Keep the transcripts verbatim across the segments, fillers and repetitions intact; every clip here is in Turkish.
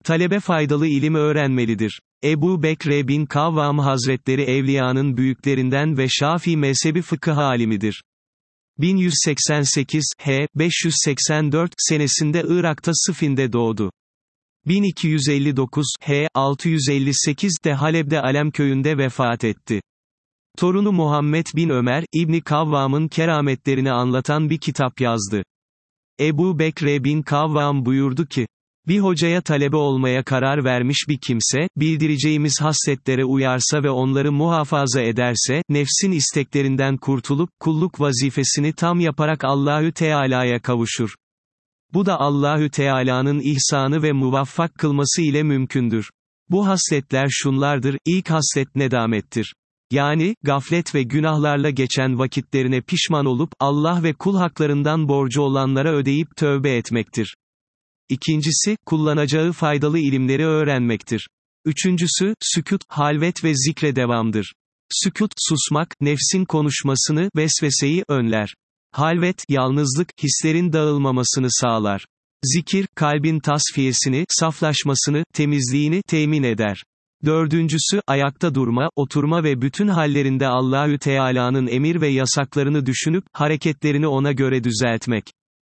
Talebe faydalı ilim öğrenmelidir. Ebu Bekr bin Kavvam Hazretleri evliyanın büyüklerinden ve Şafii mezhebi fıkıh alimidir. bin yüz seksen sekiz H beş yüz seksen dört senesinde Irak'ta Sıfin'de doğdu. bin iki yüz elli dokuz H altı yüz elli sekizde Halep'de Alem köyünde vefat etti. Torunu Muhammed bin Ömer, İbni Kavvam'ın kerametlerini anlatan bir kitap yazdı. Ebu Bekr bin Kavvam buyurdu ki, bir hocaya talebe olmaya karar vermiş bir kimse, bildireceğimiz hasletlere uyarsa ve onları muhafaza ederse, nefsin isteklerinden kurtulup, kulluk vazifesini tam yaparak Allahü Teala'ya kavuşur. Bu da Allahü Teala'nın ihsanı ve muvaffak kılması ile mümkündür. Bu hasletler şunlardır: İlk haslet nedamettir. Yani, gaflet ve günahlarla geçen vakitlerine pişman olup, Allah ve kul haklarından borcu olanlara ödeyip tövbe etmektir. İkincisi, kullanacağı faydalı ilimleri öğrenmektir. Üçüncüsü, sükût, halvet ve zikre devamdır. Sükût, susmak, nefsin konuşmasını, vesveseyi önler. Halvet, yalnızlık, hislerin dağılmamasını sağlar. Zikir, kalbin tasfiyesini, saflaşmasını, temizliğini temin eder. Dördüncüsü, ayakta durma, oturma ve bütün hallerinde Allahü Teala'nın emir ve yasaklarını düşünüp, hareketlerini ona göre düzeltmek.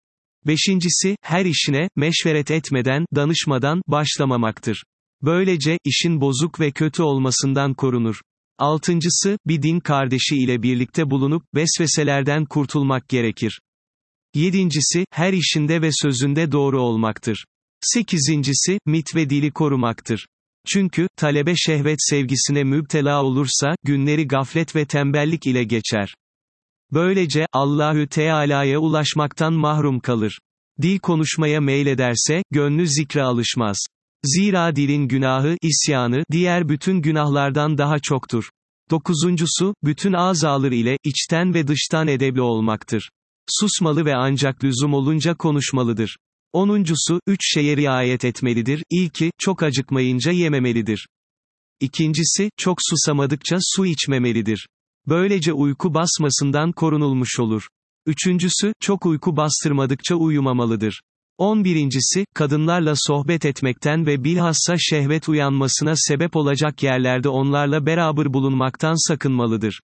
Beşincisi, her işine, meşveret etmeden, danışmadan, başlamamaktır. Böylece, işin bozuk ve kötü olmasından korunur. Altıncısı, bir din kardeşi ile birlikte bulunup, vesveselerden kurtulmak gerekir. Yedincisi, her işinde ve sözünde doğru olmaktır. Sekizincisi, mit ve dili korumaktır. Çünkü, talebe şehvet sevgisine müptela olursa, günleri gaflet ve tembellik ile geçer. Böylece, Allahü Teala'ya ulaşmaktan mahrum kalır. Dil konuşmaya meylederse, gönlü zikre alışmaz. Zira dilin günahı, isyanı, diğer bütün günahlardan daha çoktur. Dokuzuncusu, bütün azalar ile, içten ve dıştan edepli olmaktır. Susmalı ve ancak lüzum olunca konuşmalıdır. Onuncusu, üç şeye riayet etmelidir: İlki, çok acıkmayınca yememelidir. İkincisi, çok susamadıkça su içmemelidir. Böylece uyku basmasından korunulmuş olur. Üçüncüsü, çok uyku bastırmadıkça uyumamalıdır. On birincisi, kadınlarla sohbet etmekten ve bilhassa şehvet uyanmasına sebep olacak yerlerde onlarla beraber bulunmaktan sakınmalıdır.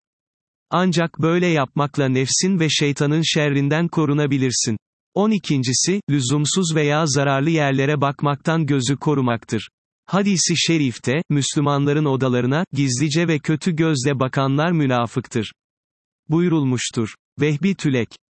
Ancak böyle yapmakla nefsin ve şeytanın şerrinden korunabilirsin. On ikincisi, lüzumsuz veya zararlı yerlere bakmaktan gözü korumaktır. Hadis-i şerifte, Müslümanların odalarına, gizlice ve kötü gözle bakanlar münafıktır buyurulmuştur. Vehbi Tülek